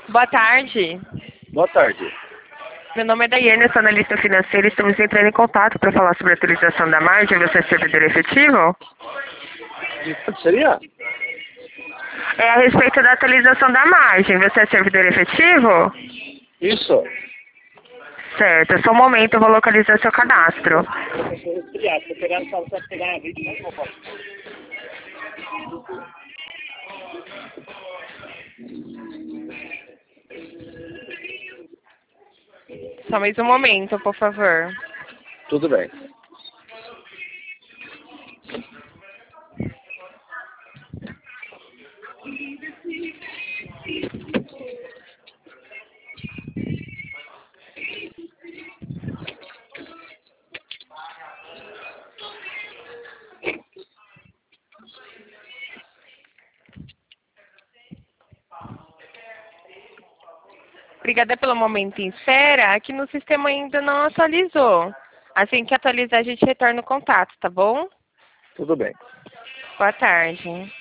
Boa tarde. Boa tarde. Meu nome é Daiane, eu sou analista financeira e estamos entrando em contato para falar sobre a atualização da margem. Você é servidor efetivo? De quanto seria? É a respeito da atualização da margem. Você é servidor efetivo? Isso. Certo, só um momento, eu vou localizar seu cadastro. Só mais um momento, por favor. Tudo bem. Obrigada pelo momento em espera. Aqui no sistema ainda não atualizou. Assim que atualizar, a gente retorna o contato, tá bom? Tudo bem. Boa tarde.